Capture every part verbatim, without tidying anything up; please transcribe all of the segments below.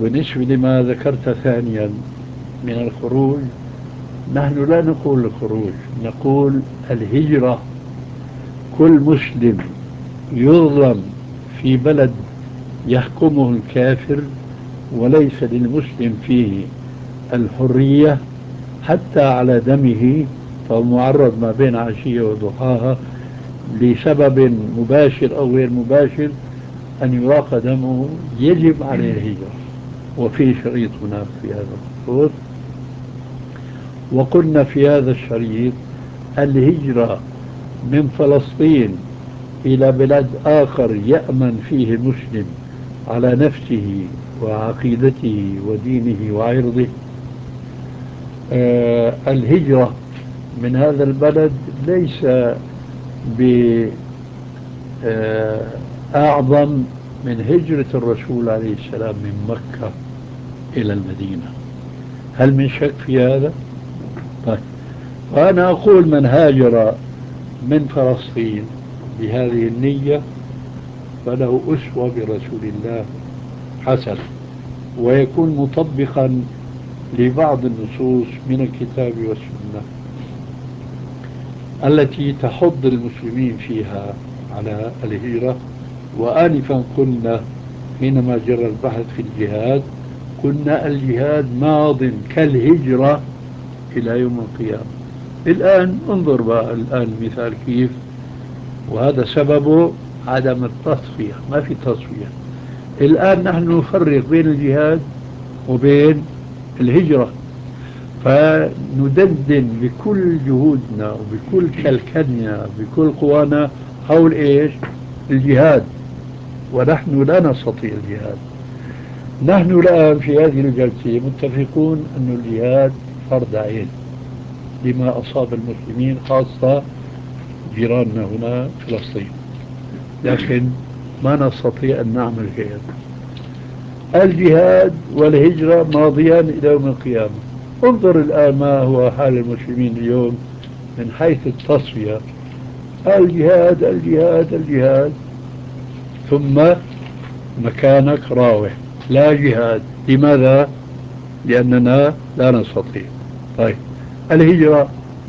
بالنسبة لما ذكرت ثانيا من الخروج، نحن لا نقول الخروج، نقول الهجرة. كل مسلم يظلم في بلد يحكمه الكافر وليس للمسلم فيه الحرية حتى على دمه، فهو معرض ما بين عشية وضحاها لسبب مباشر أو غير مباشر أن يراق دمه، يجب عليه الهجرة. وفي شريط هناك في هذا الخصوص، وقلنا في هذا الشريط الهجرة من فلسطين إلى بلاد آخر يأمن فيه المسلم على نفسه وعقيدته ودينه وعرضه. آه الهجرة من هذا البلد ليس بأعظم من هجرة الرسول عليه السلام من مكة إلى المدينة. هل من شك في هذا؟ طيب، وأنا أقول من هاجر من فلسطين بهذه النية فله أسوة برسول الله حسن، ويكون مطبقا لبعض النصوص من الكتاب والسنة التي تحض المسلمين فيها على الهجرة. وآنفا قلنا حينما جرى البحث في الجهاد قلنا الجهاد ماض كالهجرة إلى يوم القيامة. الآن انظر بقى الآن المثال كيف، وهذا سببه عدم التصفية، ما في تصفية. الآن نحن نفرق بين الجهاد وبين الهجرة، فندندن بكل جهودنا وبكل كلكننا بكل قوانا حول إيش؟ الجهاد، ونحن لا نستطيع الجهاد. نحن الآن في هذه الجلسة متفقون أن الجهاد فرض عين لما أصاب المسلمين خاصة جيراننا هنا فلسطين، لكن ما نستطيع أن نعمل شيئا. الجهاد والهجرة ماضيان إلى يوم القيامة. انظر الآن ما هو حال المسلمين اليوم من حيث التصفية، الجهاد الجهاد الجهاد، ثم مكانك راوح لا جهاد. لماذا؟ لأننا لا نستطيع. طيب، الهجرة،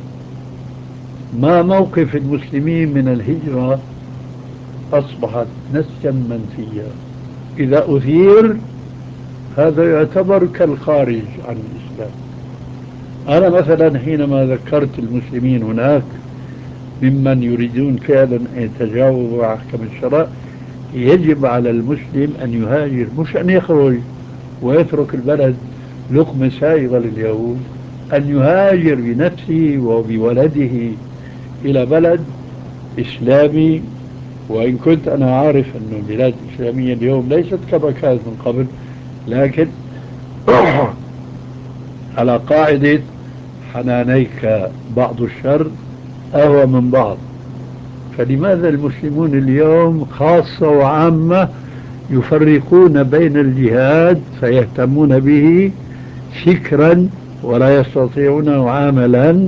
ما موقف المسلمين من الهجرة؟ أصبحت نسجا منسيا، إذا أثير هذا يعتبر كالخارج عن الإسلام. أنا مثلا حينما ذكرت المسلمين هناك ممن يريدون فعلا أن يتجاوزوا أحكام الشرع، يجب على المسلم أن يهاجر، مش أن يخرج ويترك البلد لقمة سائغة لليهود، أن يهاجر بنفسه وبولده إلى بلد إسلامي. وإن كنت أنا عارف أن البلاد الإسلامية اليوم ليست كما كانت من قبل، لكن على قاعدة حنانيك بعض الشر أهوى من بعض. فلماذا المسلمون اليوم خاصة وعامة يفرقون بين الجهاد فيهتمون به فكرا ولا يستطيعونه عملا،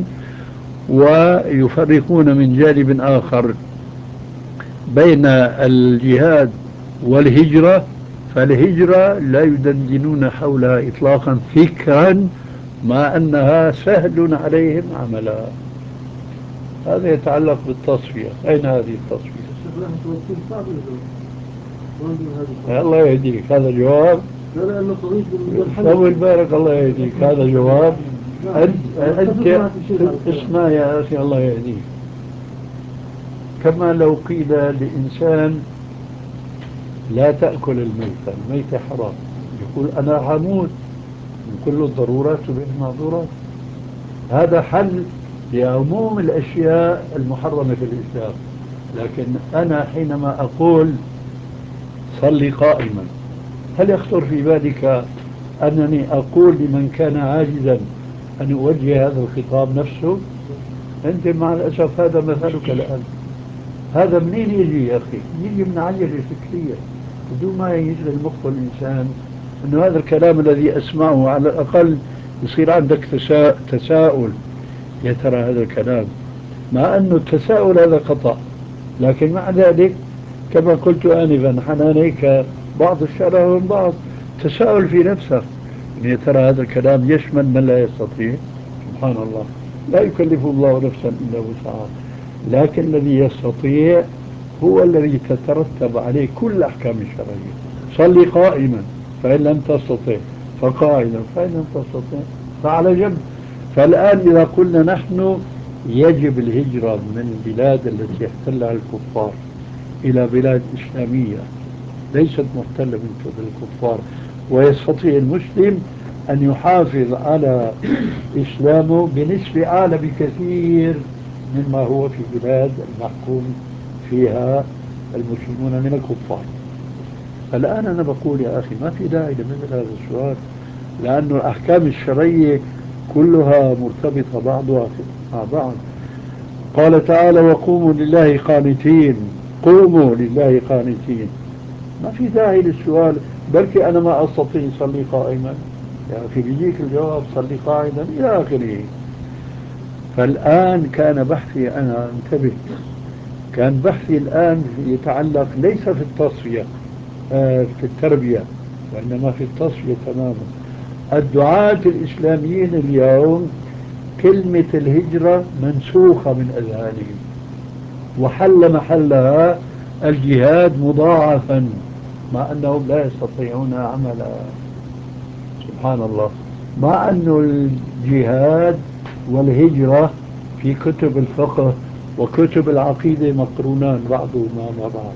ويفرقون من جانب آخر بين الجهاد والهجرة، فالهجرة لا يدندنون حولها إطلاقا فكرا مع أنها سهل عليهم عملا. هذا يتعلق بالتصفية. أين هذه التصفية؟ الله يهديك، هذا جواب. طول بالك، الله يهديك، هذا جواب. أنت, أنت اسمع يا أخي، الله يهديك. كما لو قيل لإنسان لا تأكل الميتة، الميتة حرام، يقول أنا هموت، من كل الضرورات تبيح المعذورات. هذا حل لعموم الأشياء المحرمة في الإسلام. لكن أنا حينما أقول صلي قائما، هل يخطر في بالك أنني أقول لمن كان عاجزا أن أوجه هذا الخطاب نفسه؟ أنت مع الأسف هذا مثلك الآن. هذا منين يجي يا أخي؟ يجي من عجلة فكرية بدون ما يشغل مخ الإنسان أنه هذا الكلام الذي أسمعه على الأقل يصير عندك تسا... تساؤل، يا ترى هذا الكلام، مع أنه التساؤل هذا خطأ، لكن مع ذلك كما قلت آنفا حنانيك بعض الشرع من بعض. تساؤل في نفسك، إن يا ترى هذا الكلام يشمل من لا يستطيع؟ سبحان الله، لا يكلف الله نفسا إلا وسعها، لكن الذي يستطيع هو الذي تترتب عليه كل الأحكام الشرعية. صلي قائما فإن لم تستطع، فقاعدا فإن لم تستطع فعلى جنب. فالآن إذا قلنا نحن يجب الهجرة من البلاد التي احتلها الكفار إلى بلاد إسلامية ليست محتلة من قبل الكفار، ويستطيع المسلم أن يحافظ على إسلامه بنسبة أعلى بكثير مما هو في بلاد المحكوم فيها المسلمون من الكفار. الآن أنا بقول يا أخي ما في داعي لمثل هذا السؤال، لأن الأحكام الشرعية كلها مرتبطة بعضها مع بعض. قال تعالى وقوموا لله قانتين، قوموا لله قانتين، ما في داعي للسؤال بلكي أنا ما أستطيع أصلي قائما، يا أخي بيجيك الجواب صلي قاعدا إلى آخره. فالآن كان بحثي أنا انتبه، كان بحثي الآن يتعلق ليس في التصفية آه في التربية، وإنما في التصفية تماما. الدعاة الإسلاميين اليوم كلمة الهجرة منسوخة من أذهانهم، وحل محلها الجهاد مضاعفا، مع أنهم لا يستطيعون عملا. سبحان الله، مع أن الجهاد والهجرة في كتب الفقه وكتب العقيدة مقرونان بعضهما مع بعض.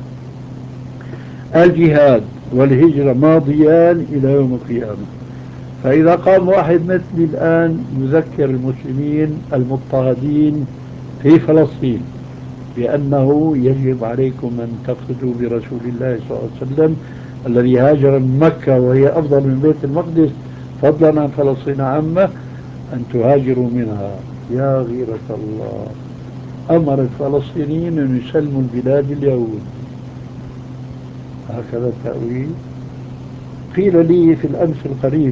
الجهاد والهجرة ماضيان إلى يوم القيامة. فإذا قام واحد مثلي الآن يذكر المسلمين المضطهدين في فلسطين بأنه يجب عليكم أن تقتدوا برسول الله صلى الله عليه وسلم الذي هاجر من مكة وهي أفضل من بيت المقدس فضلا عن فلسطين عامة، أن تهاجروا منها. يا غيرة الله، أمر الفلسطينيين أن يسلموا البلاد اليهود، هكذا التأويل. قيل لي في الأمس القريب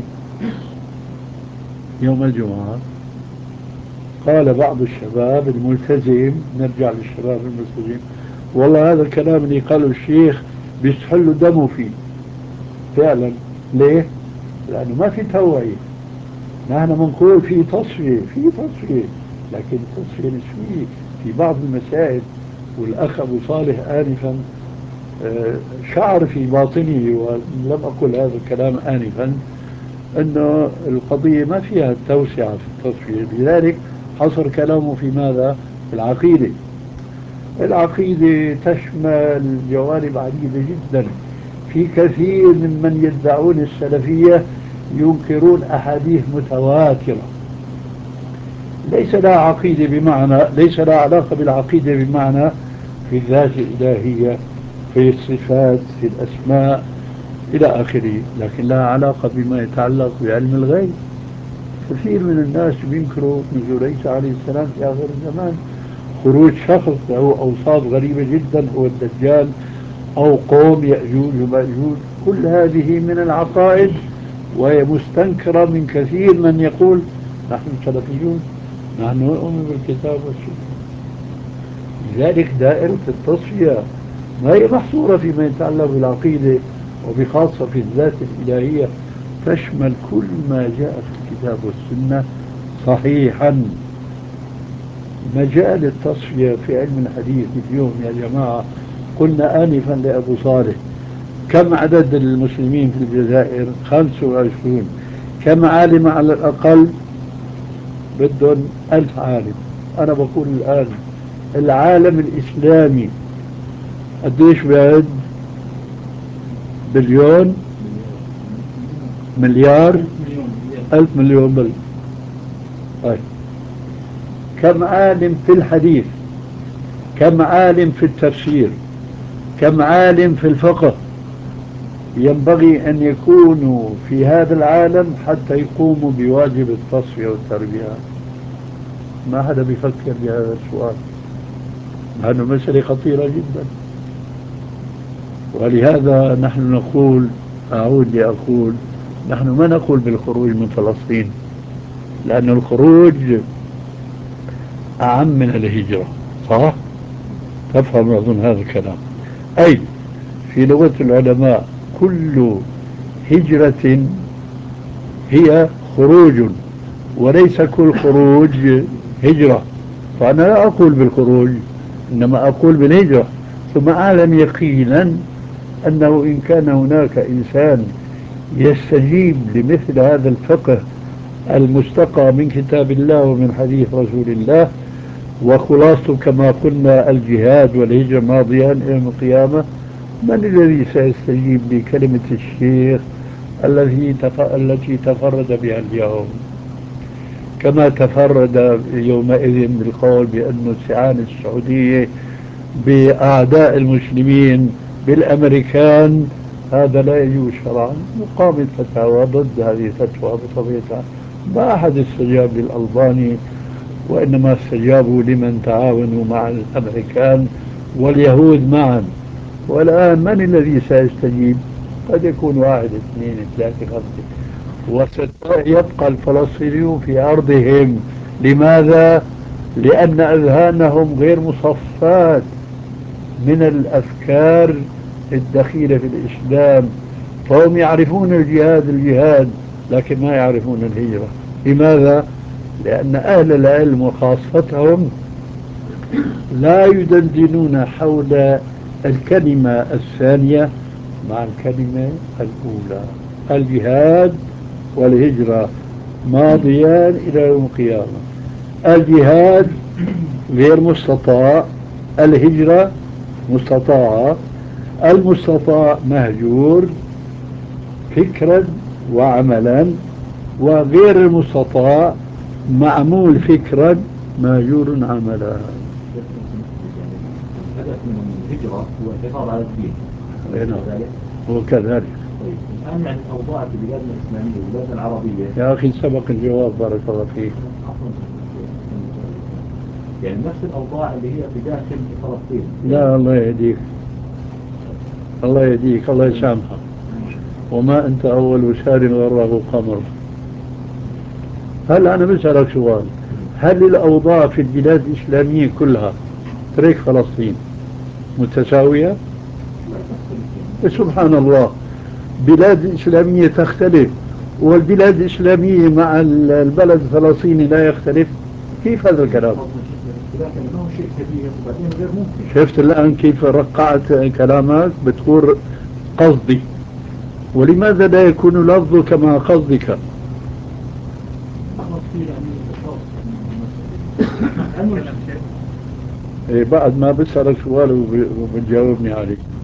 يوم الجمعة، قال بعض الشباب الملتزم، نرجع للشباب الملتزم، والله هذا الكلام اللي قاله الشيخ بيستحلوا دمه فيه فعلا. ليه؟ لأنه ما في توعية. نحن بنقول في تصفية، في تصفية، لكن تصفية نسبية في بعض المسائل. والأخ أبو صالح آنفا شعر في باطنه، ولم أقل هذا الكلام آنفا، أنه القضية ما فيها التوسعة في التصفية، لذلك حصر كلامه في ماذا؟ في العقيدة. العقيدة تشمل جوانب عديدة جدا. في كثير ممن يدعون السلفية ينكرون أحاديث متواترة ليس لها عقيدة بمعنى، ليس لها علاقة بالعقيدة بمعنى في الذات الإلهية، في الصفات، في الأسماء إلى آخره، لكن لها علاقة بما يتعلق بعلم الغيب. كثير من الناس بينكروا نزول عيسى عليه السلام في آخر الزمان، خروج شخص له أوصاف غريبة جدا هو الدجال، أو قوم يأجوج ومأجوج. كل هذه من العقائد وهي مستنكرة من كثير من يقول نحن سلفيون، نحن نؤمن بالكتاب والسنة. لذلك دائرة التصفية ما هي محصورة فيما يتعلق بالعقيدة، وبخاصة في الذات الإلهية، تشمل كل ما جاء في الكتاب والسنة صحيحا. مجال التصفية في علم الحديث اليوم يا جماعة، قلنا آنفا لأبو صالح كم عدد المسلمين في الجزائر؟ خمسة وعشرون. كم عالم على الأقل؟ بدهم ألف عالم. أنا بقول الآن العالم الإسلامي قديش بعد؟ بليون، مليار، ألف مليون بل. طيب كم عالم في الحديث؟ كم عالم في التفسير؟ كم عالم في الفقه ينبغي أن يكونوا في هذا العالم حتى يقوموا بواجب التصفية والتربية؟ ما حدا بيفكر بهذا السؤال، لأنه مسألة خطيرة جدا. ولهذا نحن نقول، أعود لأقول، نحن ما نقول بالخروج من فلسطين، لأن الخروج أعم من الهجرة، صح؟ تفهم أظن هذا الكلام. أي في لغة العلماء كل هجرة هي خروج، وليس كل خروج هجرة. فأنا لا أقول بالخروج، إنما أقول بالهجرة. ثم أعلم يقينا أنه إن كان هناك إنسان يستجيب لمثل هذا الفقه المستقى من كتاب الله ومن حديث رسول الله، وخلاصته كما قلنا الجهاد والهجرة ماضيان إلى يوم القيامة، من الذي سيستجيب لكلمة الشيخ التي التي تفرد بها اليوم، كما تفرد يومئذ بالقول بأن استعانة السعودية بأعداء المسلمين بالأمريكان هذا لا يجوز شرعا، وقامت فتاوى ضد هذه الفتوى بطبيعتها. ما أحد استجاب للألباني، وإنما استجابوا لمن تعاونوا مع الأمريكان واليهود معا. والآن من الذي سيستجيب؟ قد يكون واحد اثنين ثلاثة خمسة، وسيبقى الفلسطينيون في أرضهم. لماذا؟ لأن أذهانهم غير مصفاة من الأفكار الدخيلة في الإسلام، فهم يعرفون الجهاد الجهاد لكن ما يعرفون الهجرة. لماذا؟ لأن أهل العلم وخاصتهم لا يدندنون حول الكلمة الثانية مع الكلمة الأولى. الجهاد والهجرة ماضيان إلى يوم القيامة. الجهاد غير مستطاع، الهجرة مستطاعة. المستطاع مهجور فكرا وعملا، وغير المستطاع معمول فكرا مهجور عملا. الهدف من الهجرة هو الحفاظ على الدين. وكذلك وكذلك طيب الآن يعني الأوضاع في بلادنا الإسلامية والبلاد العربية يا أخي سبق الجواب بارك الله فيك. يعني نفس الأوضاع اللي هي في داخل فلسطين. لا الله يهديك، الله يهديك، الله يسامحك. وما أنت أول شهر غره قمر. هل أنا بسألك سؤال، هل الأوضاع في البلاد الإسلامية كلها ترك فلسطين متساوية؟ سبحان الله، بلاد إسلامية تختلف والبلاد الإسلامية مع البلد الفلسطيني لا يختلف. كيف هذا الكلام؟ شفت الآن كيف رقعت كلامك؟ بتقول قصدي، ولماذا لا يكون لفظه كما قصدك؟ إيه بعد ما بسألك سؤال وبتجاوبني عليه.